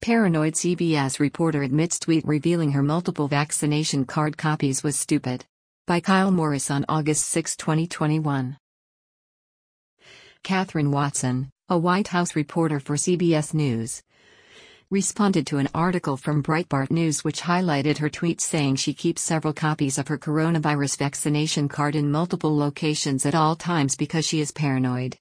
Paranoid CBS reporter admits tweet revealing her multiple vaccination card copies was stupid. By Kyle Morris on August 6, 2021. Katherine Watson, a White House reporter for CBS News, responded to an article from Breitbart News which highlighted her tweet saying she keeps several copies of her coronavirus vaccination card in multiple locations at all times because she is paranoid.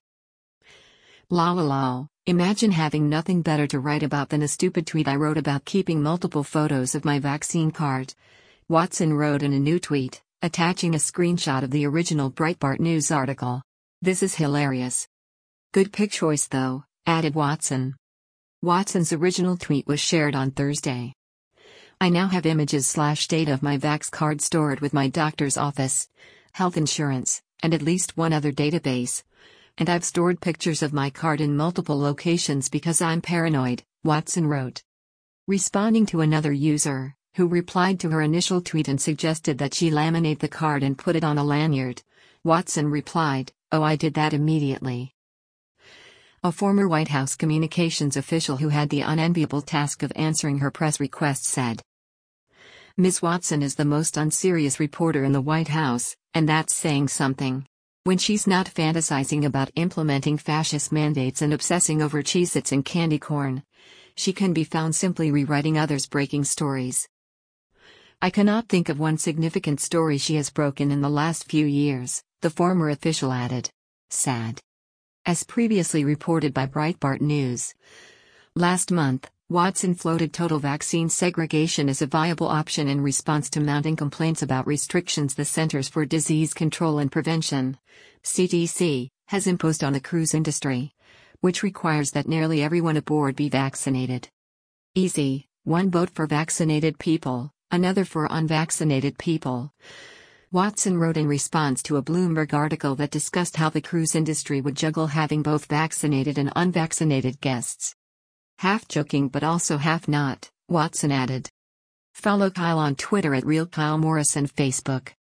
Lol. Imagine having nothing better to write about than a stupid tweet I wrote about keeping multiple photos of my vaccine card, Watson wrote in a new tweet, attaching a screenshot of the original Breitbart News article. This is hilarious. Good pic choice though, added Watson. Watson's original tweet was shared on Thursday. I now have images/data of my Vax card stored with my doctor's office, health insurance, and at least one other database. And I've stored pictures of my card in multiple locations because I'm paranoid, Watson wrote. Responding to another user, who replied to her initial tweet and suggested that she laminate the card and put it on a lanyard, Watson replied, "Oh, I did that immediately." A former White House communications official who had the unenviable task of answering her press requests said, "Ms. Watson is the most unserious reporter in the White House, and that's saying something. When she's not fantasizing about implementing fascist mandates and obsessing over Cheez-Its and candy corn, she can be found simply rewriting others' breaking stories. I cannot think of one significant story she has broken in the last few years," the former official added. Sad. As previously reported by Breitbart News, last month, Watson floated total vaccine segregation as a viable option in response to mounting complaints about restrictions the Centers for Disease Control and Prevention, CDC, has imposed on the cruise industry, which requires that nearly everyone aboard be vaccinated. Easy, one vote for vaccinated people, another for unvaccinated people, Watson wrote in response to a Bloomberg article that discussed how the cruise industry would juggle having both vaccinated and unvaccinated guests. Half joking but also half not, Watson added. Follow Kyle on Twitter at RealKyleMorris and Facebook.